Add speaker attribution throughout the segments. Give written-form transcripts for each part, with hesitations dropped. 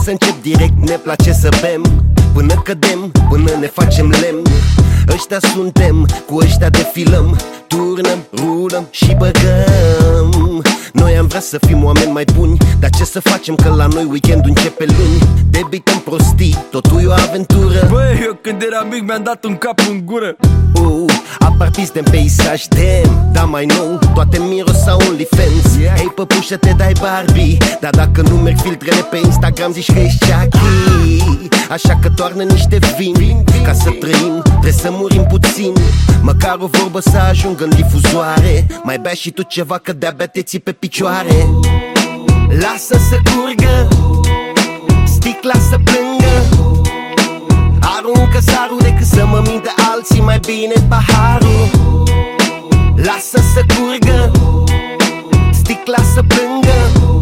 Speaker 1: să încep direct, ne place să bem până cădem, până ne facem lemn. Ăștia suntem, cu ăștia defilăm, turnăm, rulăm și băgăm. Noi am vrea să fim oameni mai buni, dar ce să facem că la noi weekendul începe luni. Debităm prostii, totul e o aventură.
Speaker 2: Băi, eu când eram mic mi-am dat un cap în gură.
Speaker 1: Apar piste în peisaj, damn. Dar mai nou, toate miros sau OnlyFans. Hei păpușă, te dai Barbie, dar dacă nu merg filtrele pe Instagram zici că ești Chucky. Așa că toarnă niște vin, ca să trăim, trebuie să murim puțin. Măcar o vorbă să ajungă în difuzoare. Mai bea și tu ceva că de-abia te ții pe picioare. Lasă să curgă, sticla să plângă, aruncă sarul decât să mă mintă alții, mai bine paharul. Lasă să curgă, sticla să plângă,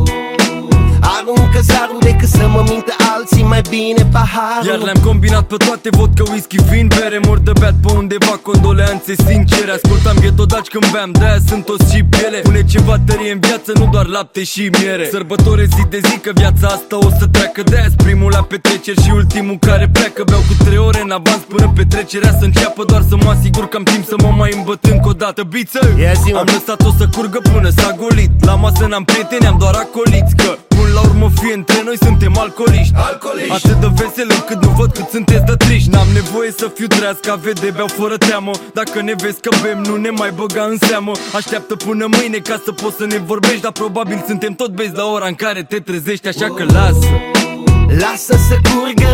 Speaker 1: aruncă sarul decât să mă mintă alții, mai bine paharul.
Speaker 2: Iar le-am combinat pe toate, vodka, whisky, vin, bere. Mor de beat pe undeva, condoleanțe sincere. Ascultam Ghetto-Daci când beam, de-aia sunt toți și piele. Pune ceva tărie în viață, nu doar lapte și miere. Sărbătore zi de zi că viața asta o să treacă, de-aia primul la petreceri și ultimul care pleacă. Beau cu 3 ore în avans până petrecerea să înceapă, doar să mă asigur că am timp să mă mai îmbăt încă o dată. Biță, am lăsat-o să curgă până s-a golit. La masă n-am prieteni, am doar acoliți, că până la urmă fie între noi suntem alcooliști. Atât de vesel încât nu văd cât sunteți de triști. N-am nevoie să fiu treaz, ca vede beau fără teamă. Dacă ne vezi că bem, nu ne mai băga în seamă. Așteaptă până mâine ca să poți să ne vorbești, dar probabil suntem tot bezi la ora în care te trezești. Așa că lasă,
Speaker 1: lasă să curgă,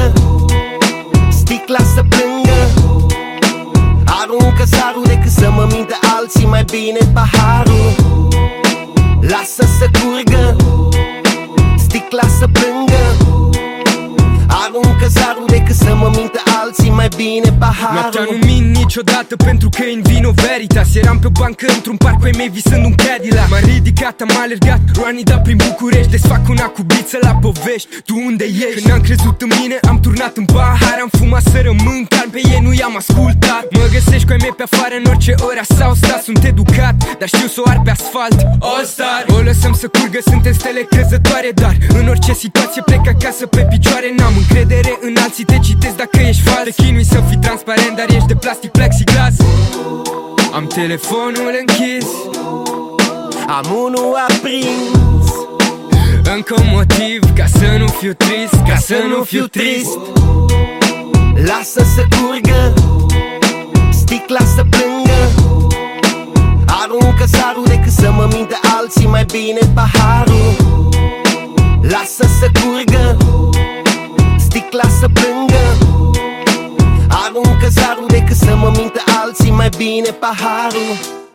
Speaker 1: sticla să plângă, aruncă sarul decât să mă mintă alții, mai bine paharul. Lasă să curgă, sticla să plângă, aruncă zarul decât să mă mintă alții, mai bine paharul.
Speaker 3: Noaptea nu mint niciodată pentru că in vino veritas. Eram pe bancă într-un parc cu ei mei visând un Cadillac. M-am ridicat, am alergat, Roanii da prin București. Desfac una cu biță la povești, tu unde ești? Când am crezut în mine, am turnat în pahar. Am fumat să rămân calm, pe ei nu i-am ascultat. Mă găsești cu ei mei pe afară în orice ora sau stat. Sunt educat, dar știu să o ar pe asfalt. All-Star, o lăsăm să curgă, suntem stele crezătoare. Dar în orice situație plec acasă pe picioare. N-am încredere în alții, te citesc dacă ești fals. Te chinui să fii transparent, dar ești de plastic plexiglas. Am telefonul închis,
Speaker 1: am unul aprins,
Speaker 3: încă un motiv ca să nu fiu trist, ca să nu fiu trist.
Speaker 1: Lasă să curgă, sticla să plângă, aruncă sarul decât să mă mintă alții, mai bine paharul. Lasă să curgă, sticla să plângă, aruncă zarul decât să mă mintă alții, mai bine paharul.